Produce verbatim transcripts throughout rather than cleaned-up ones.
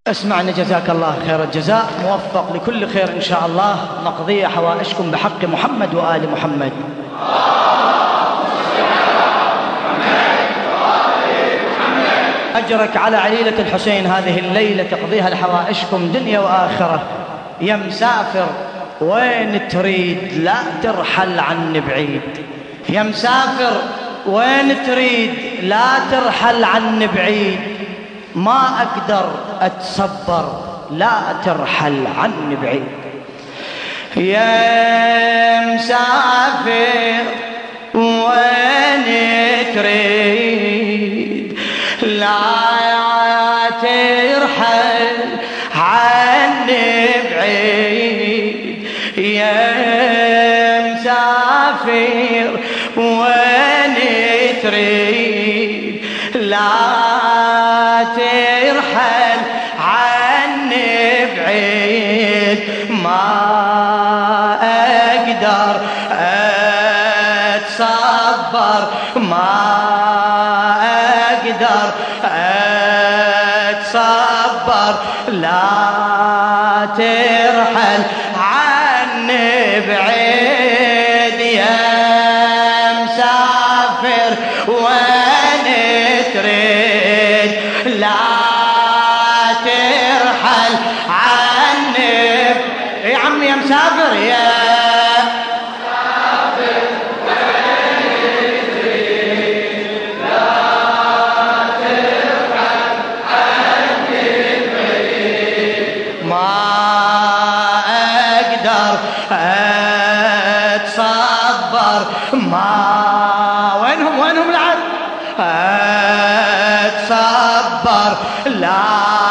اسمعنا جزاك الله خير الجزاء، موفق لكل خير إن شاء الله. نقضي حوائجكم بحق محمد وآل محمد. أجرك على عليلة الحسين هذه الليلة تقضيها لحوائجكم دنيا وآخرة. يا مسافر وين تريد لا ترحل عني بعيد، يا مسافر وين تريد لا ترحل عني بعيد، ما أقدر أتصبر لا ترحل عني بعيد. يا مسافر وين تريد لا ترحل عني بعيد، يا مسافر وين تريد لا ترحل عني بعيد، ما أقدر أتصبر ما أقدر أتصبر لا ترحل عني بعيد. يا مسافر وين تريد لا ترحل عني. يا عمي يا مسافر يا مسافر وين تريد لا ترحل عني بعيد، ما أقدر أتصبر ما وينهم وينهم العد أتصبر لا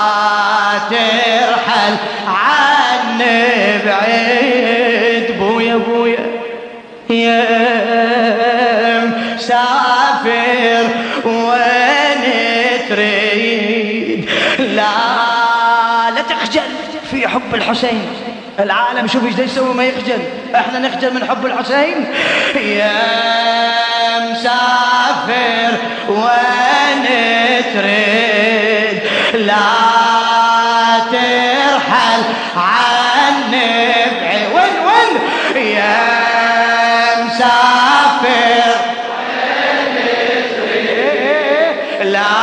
ترحل عني بعيد. بويا بويا يا مسافر وين تريد لا لا تخجل في حب الحسين. العالم شوف ايش يسوي ما يخجل، احنا نخجل من حب الحسين. يا مسافر وين تريد لا ترحل عني بعيد. وين وين يا مسافر وين تريد لا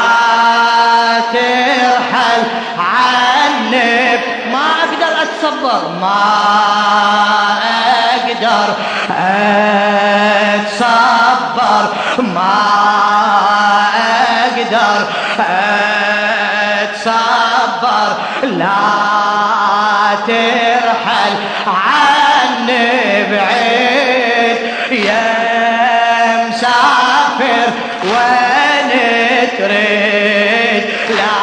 ترحل عني، ما أقدر أتصبر ما أقدر أتصبر ما أقدر أتصبر لا ترحل عني بعيد. يا مسافر وين تريد لا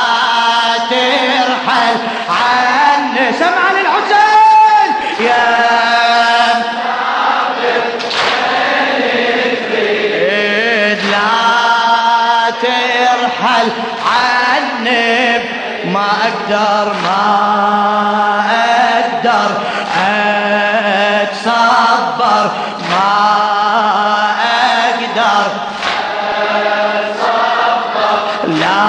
ترحل عني. سمع للحسين يا مسافر وين تريد لا ترحل عني، ما أقدر ما أقدر أتصبر ما أقدر أتصبر لا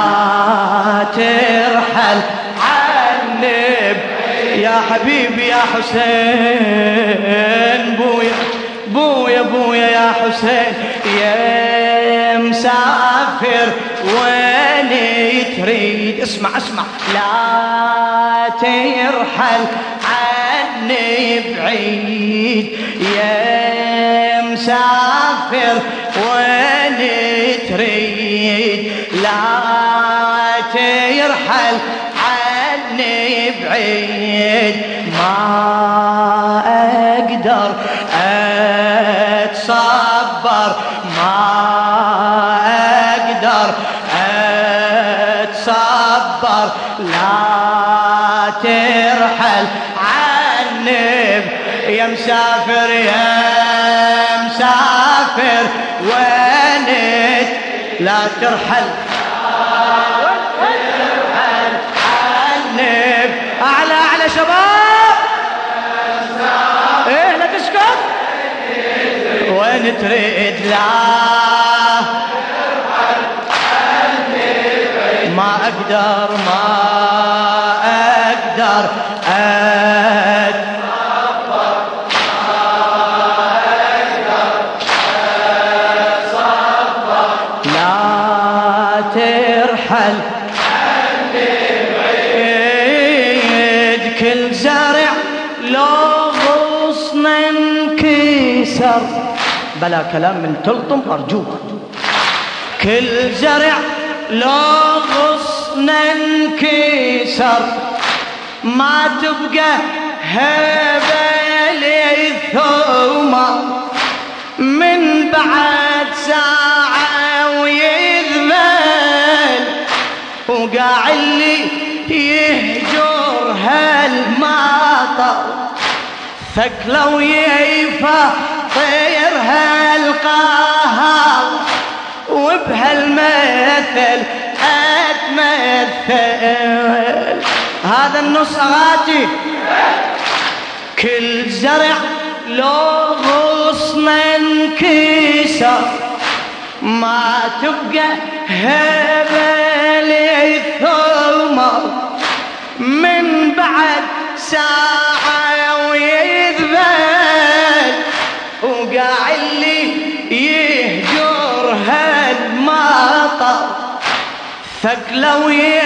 ترحل عني. يا حبيبي يا حسين بويا بويا بويا يا حسين، يا مسافر وين تريد اسمع اسمع لا ترحل عني بعيد. يا مسافر وين تريد لا ترحل عني بعيد، ما أقدر أتصبر ما أقدر أتصبر لا ترحل عني. يا مسافر يا مسافر وين لا ترحل أعلى أعلى شباب إيه لا تسكت. وين تريد لا ما أقدر ما أقدر أتصبر لا ترحل بعيد كل زرع لو غصن انكسر بلا كلام من تلطم أرجوك كل زرع لو غصن انكسر ما تبقى هبل الثومة من بعد ساعة ويذبل وقاع اللي يهجر هالمطر ثقله ويفا طير هالقهر وبهالمثل أتمثل هذا النص أغاتي كل زرع لو غصن انكسر ما تبقى هبل الثمر من بعد ساعة ويذبل وقاع اللي يهجر هالمطر ثقله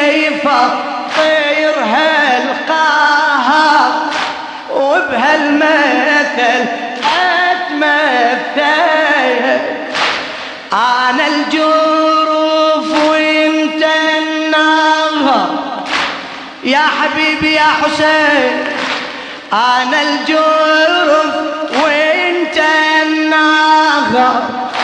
ويفطر هالقهر وبهالمثل أتمثل أنا الجروف وانت النهر يا حبيبي يا حسين أنا الجروف وانت النهر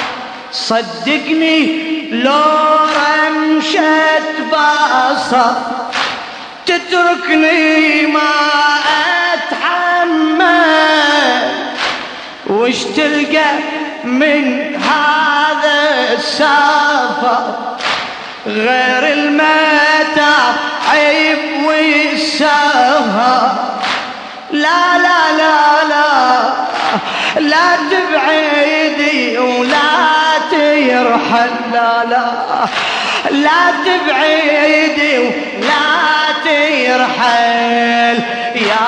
صدقني لو رمشت بصر تتركني ما أتحمل وش تلقى من هذا السفر غير المتاع عيب والسهر لا لا لا لا لا تبعدي ولا ترحل لا لا لا تبعدي ولا ترحل يا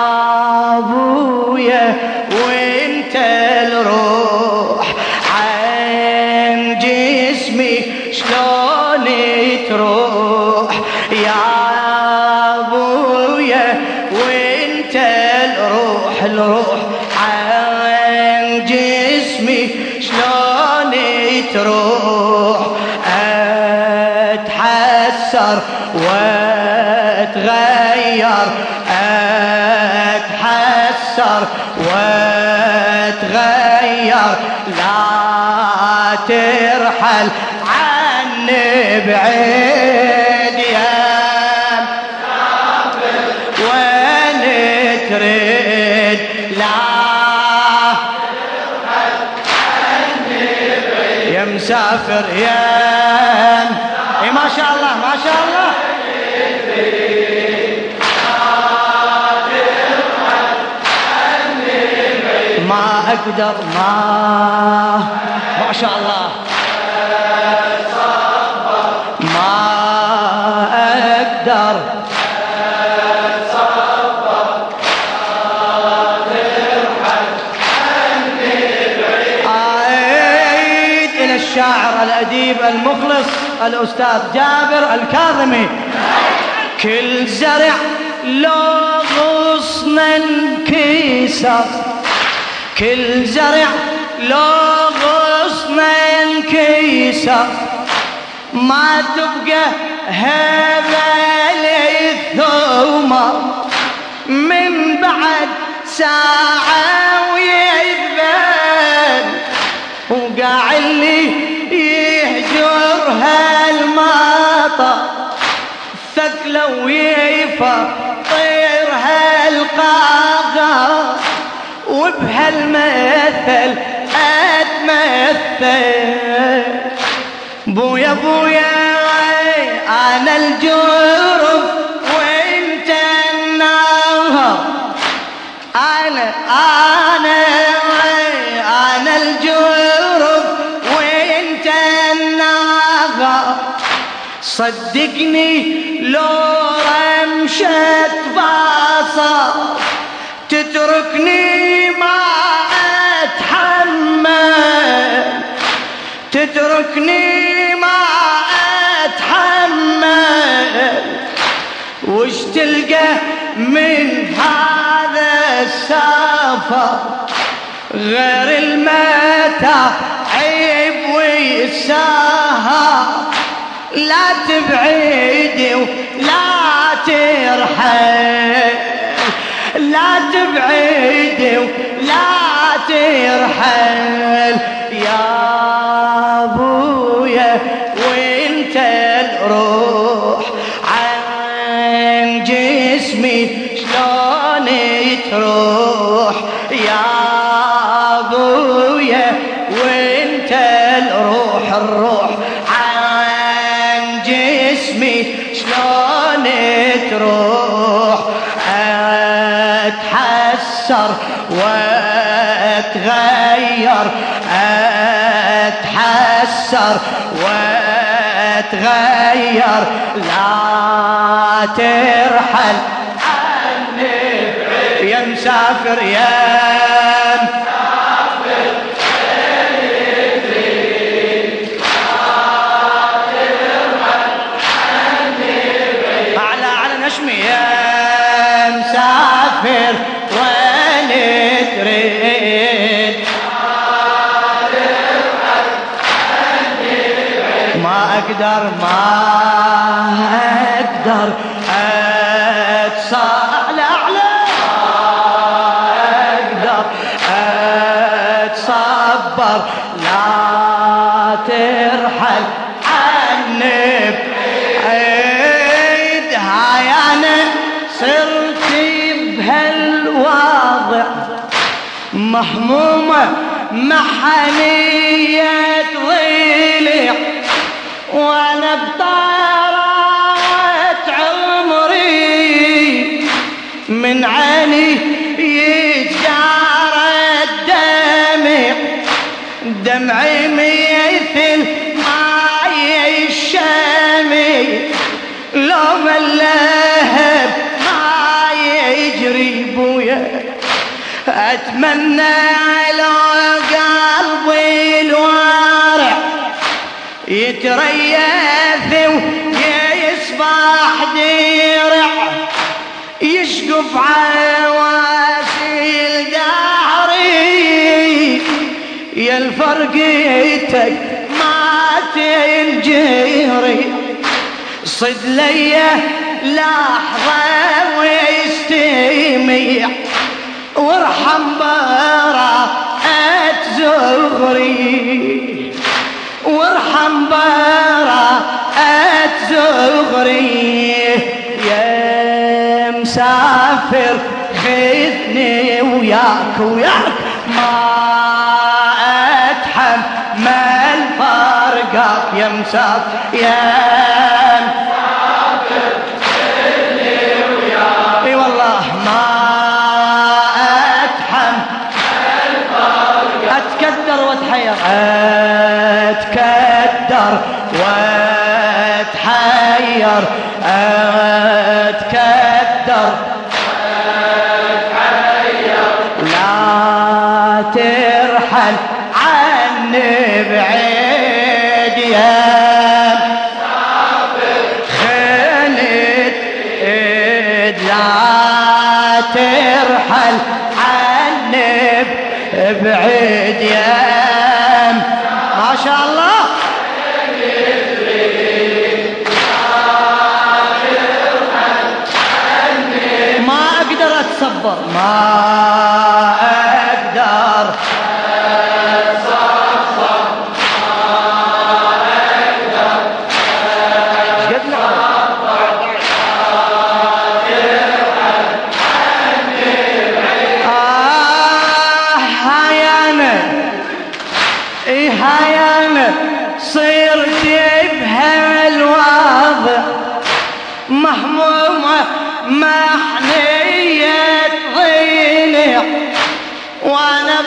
ابويا وانت الروح عن جسمي شلون تروح يا ابويا وانت الروح الروح عن جسمي شلون تروح اتحسر واتغير اتحسر واتغير لا ترحل عني بعيد يا وين تريد لا يا مسافر يا إيه ما شاء الله ما شاء الله ما أقدر ما ما شاء الله ما أقدر الشاعر الأديب المخلص الأستاذ جابر الكاظمي كل زرع لو غصن انكسر كل زرع لو غصن انكسر ما تبقى هبل الثمر من بعد ساعة ويذبل وقاع اللي يهجر هالمطر ثقله ويفطر هالقهر وبهالمثل أتمثل بويا بويا أنا الجرف وانت النهر أنا أنا أنا الجرف وانت النهر صدقني لو رمشت صار تتركني ما أتحمل، تتركني ما أتحمل، وش تلقى من هذا السفر غير المتاع عيب ويسهر. لا تبعدي ولا ترحل، لا تبعدي ولا ترحل يا ابويا وانت الروح عن جسمي شلون تروح يا ابويا وانت الروح الروح عن جسمي شلون تروح. اتحسر واتغير اتحسر واتغير لا ترحل عني يا مسافر يا مسافر أعلى على نشمي يا مسافر وين تريد ما أقدر ما أقدر أتصل أعلى أقدر أتصبر لا ترحل عني بعيد. هاي أنا صرت بهالواضع محمومة محنية ضلع وانا بطارات عمري من عيني يتجارى الدمع دمعي مثل ماي الشامي لو ما اللهب ما يجري بويا اتمنى على قلبي الوارع يتريث ويصبح درع يشقف عواسي دهري يا الفرقيتك ما تنجري صد ليا لحظة ويستمع وارحم براءة زغري وارحم براءة زغري يا مسافر خذني وياك وياك ما أتحمل فرقك يا مسافر يا مسافر خذني وياك اي والله ما أتحمل فرقك أتكدر واتحير أتكدر واتحير أتكدر واتحير لا ترحل عني بعيد يا مسافر خلت لا ترحل عني بعيد يا ما شاء الله ما اقدر اتصبر ما اقدر اتصبر ما اقدر آه هاي انا اي هاي انا صرت بهالوضع محمومة محنية ضلع وانا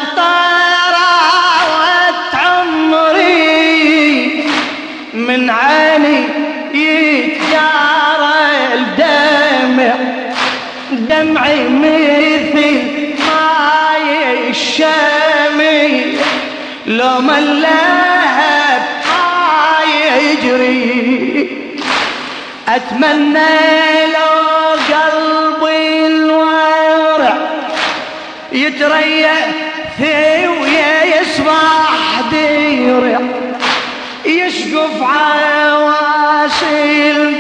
بطراوة عمري من عيني يتجارى الدمع ودمعي مثل ماي الشامي لو ما اللهب يجري أتمنى لو قلبي الورع يتريأ ثوية يصبح ديرع يشقف عواشل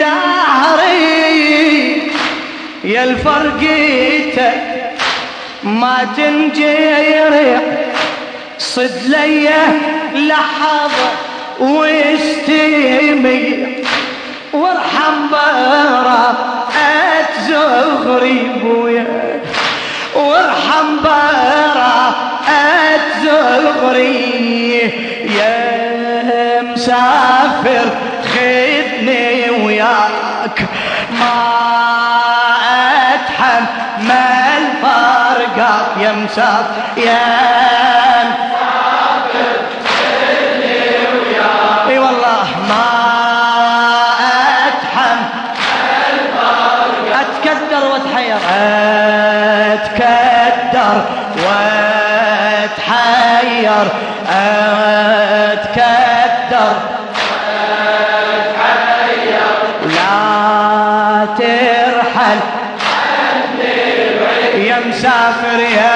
دهري يا الفرقيتك ما تنجرع صد ليه لحظة واستمع وارحم براءة زغري بويا وارحم براءة زغري يا مسافر خذني وياك ما اتحمل فرقك يا مسافر يا مسافر خذني وياك اي والله ما اتحمل فرقك اتكدر واتحير اتكدر واتحير اتكدر واتحير لا ترحل يا مسافر يا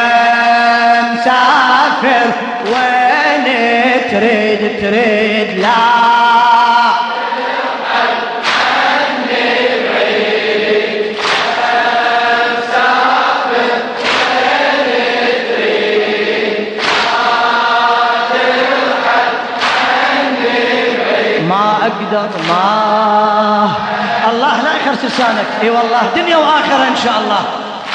مسافر وين تريد تريد لا ترحل عني بعيد يا مسافر وين تريد لا ترحل عني بعيد ما اقدر ما الله لا يخرس لسانك اي والله دنيا واخره ان شاء الله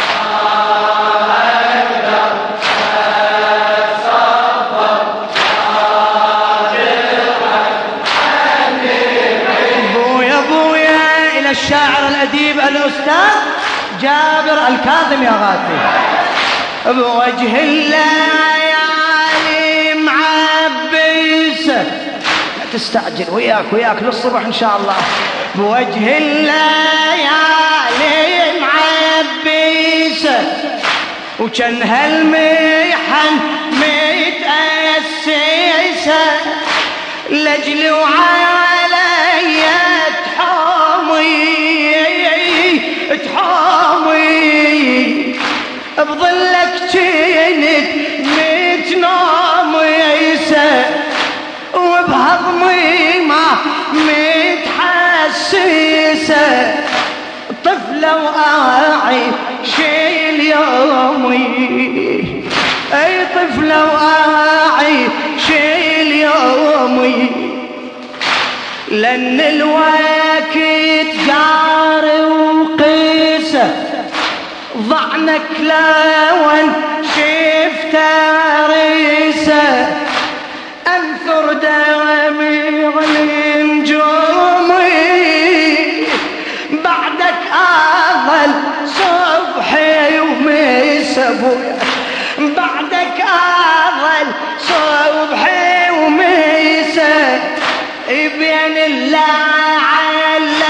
الشاعر الأديب الأستاذ جابر الكاظم يا غاتي بوجه الليالي معبسة لا تستعجل وياك وياك للصبح إن شاء الله بوجه الليالي معبسة وكان هالميحن متأسسة لجلي وعلي تحامي بظلك جنت متنام يسا وبهضمي ما متحسسة طفلة وأعيش اليومي أي طفلة وأعيش اليومي لأن الوقت جار وقيسه ضعنك لون شفت ريسه أنثر دمي والنجومي بعدك أظل صبحي ومسا بويا بعدك أظل صبحي ومسا بين اللعل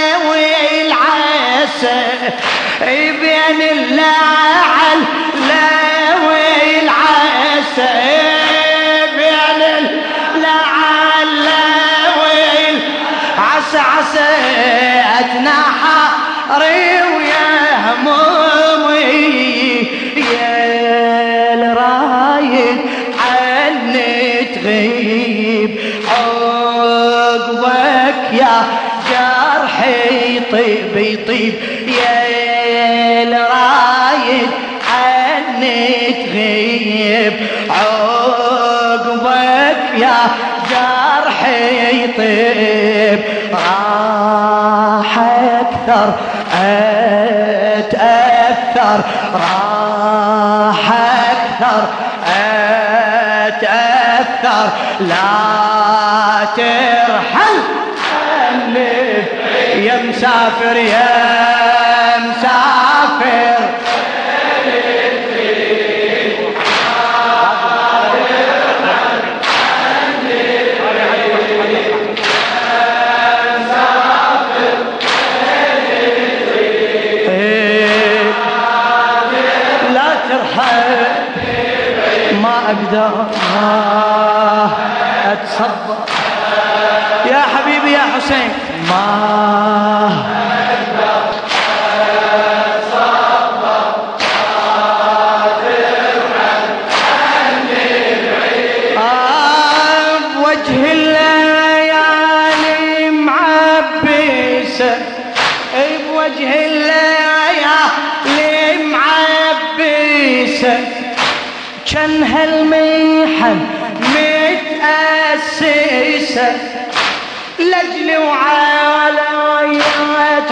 والعسى بين اللعل والعسى بين اللعل والعسى عسى أتنحري ويا همومي يا الرايد عني تغيب عقبك يا جرحي طيب يطيب يا الرايد عني تغيب عقبك يا جرحي يطيب راح اكثر اتاثر راح اكثر اتاثر لا ترحل يا مسافر يا مسافر أقدر ما أتصبر يا حبيبي يا حسين، ما أقدر أتصبر تبعد عني بعيد. آه بوجه الليالي معبسة، بوجه الليالي معبسة، كان هالميحن متأسسة لجلي وعلى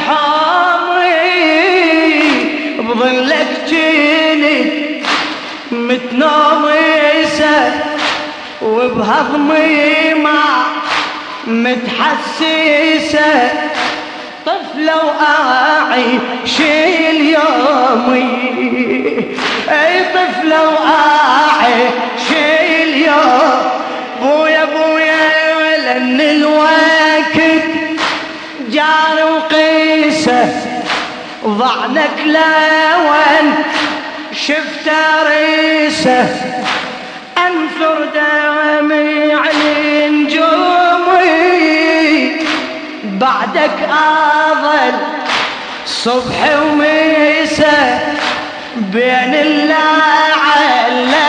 حامي، بظلك جيني متنومسة وبهضمي ما متحسسة، طفلة وأعيش اليومي، اي طفلة وأعيش اليوم. بويا بويا لأن الوقت جار وقيسه، ضعنك لون شفت ريسه، أنثر دمي على نجومي، بعدك أظل صبح ومساء بين اللعلة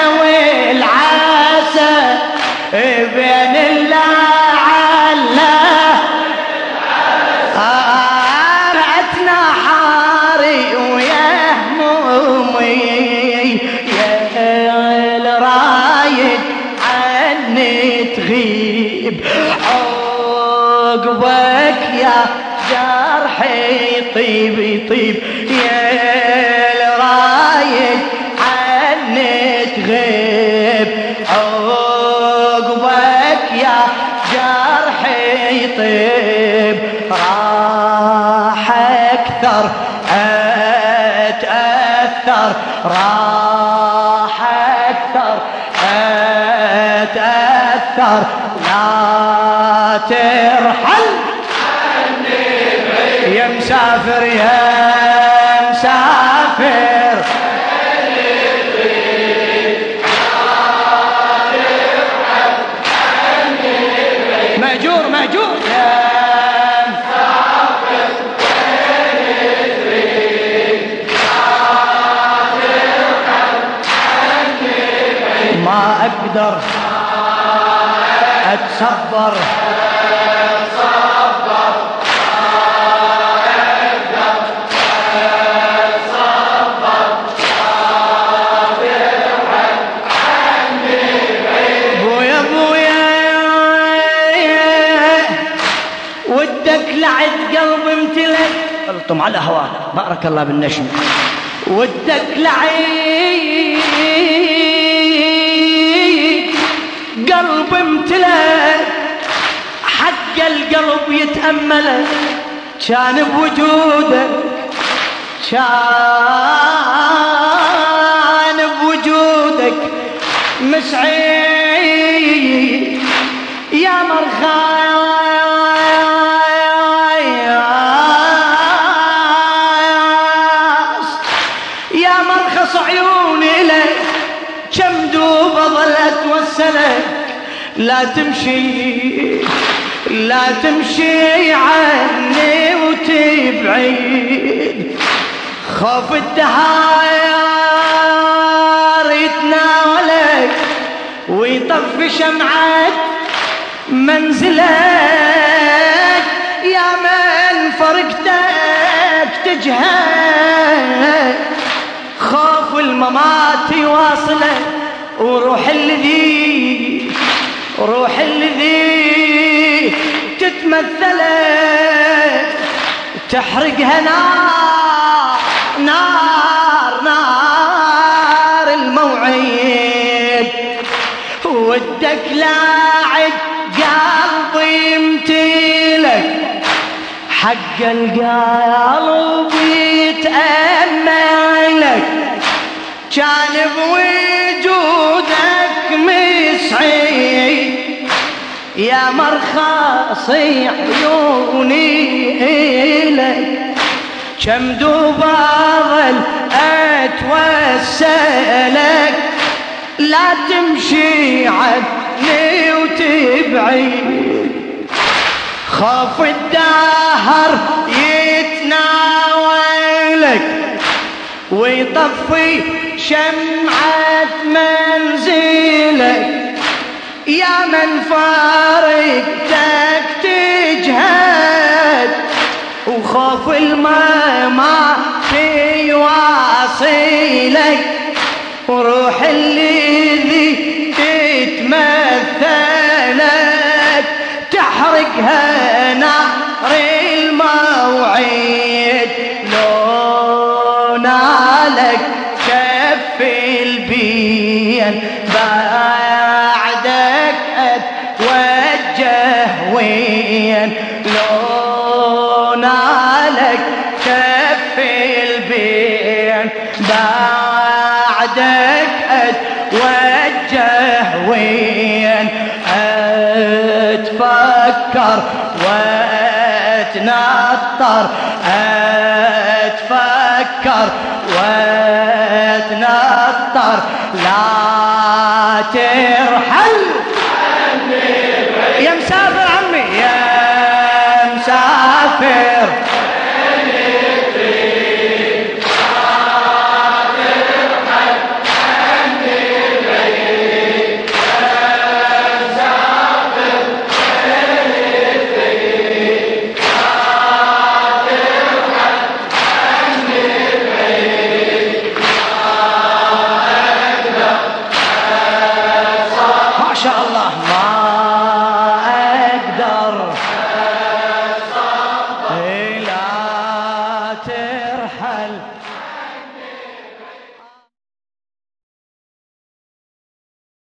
والعسى، بين اللعلة رأتنا حاري ويا همومي، يا الرايد عني تغيب، عقبك يا جرحي طيب يطيب، يا الرايد عني تغيب، عقبك يا جرحي يطيب. راح أكثر أتأثر، راح أكثر أتأثر، لا ترحل يا مسافر يا مسافر، مأجور مأجور يا مسافر، ما أقدر أتصبر لعد قلب امتلك، قلتم على هواك بارك الله بالنشم، ودك لعيد قلب امتلك، حق القلب يتأملك، كان بوجودك كان بوجودك مسعيد، يا مرخى عيوني لك، كم دوب ظلت وسلك، لا تمشي لا تمشي عني وتبعيد، خوف الدهار يتناولك ويطفي شمعة منزلك، يا من فرقتك تجهد، خوف الممات يواصله، وروح الذي روح الذي تتمثله، تحرقها نار نار نار الموعد، ودك لاعد قلبي يمتلك، حق القلب يتأملك، كان بوجودك مسعيد، يا مرخصي عيوني إلك، كم دوب أظل أتوسلك، لا تمشي عني وتبعد، خوف الدهر يتناولك ويطفي شمعة منزلك، يا من فارقتك تجهد وخوف الماء ما في واصلك، وروح اللي تتمثلك تحرقها نار الموعد، لو نالك كف البين بعدك اتوجه وين، لو نالك كف البين بعدك اتوجه وين، اتفكر واتنطر اتفكر واتنطر لا ترحل يا مسافر عمي يا مسافر، لا ترحل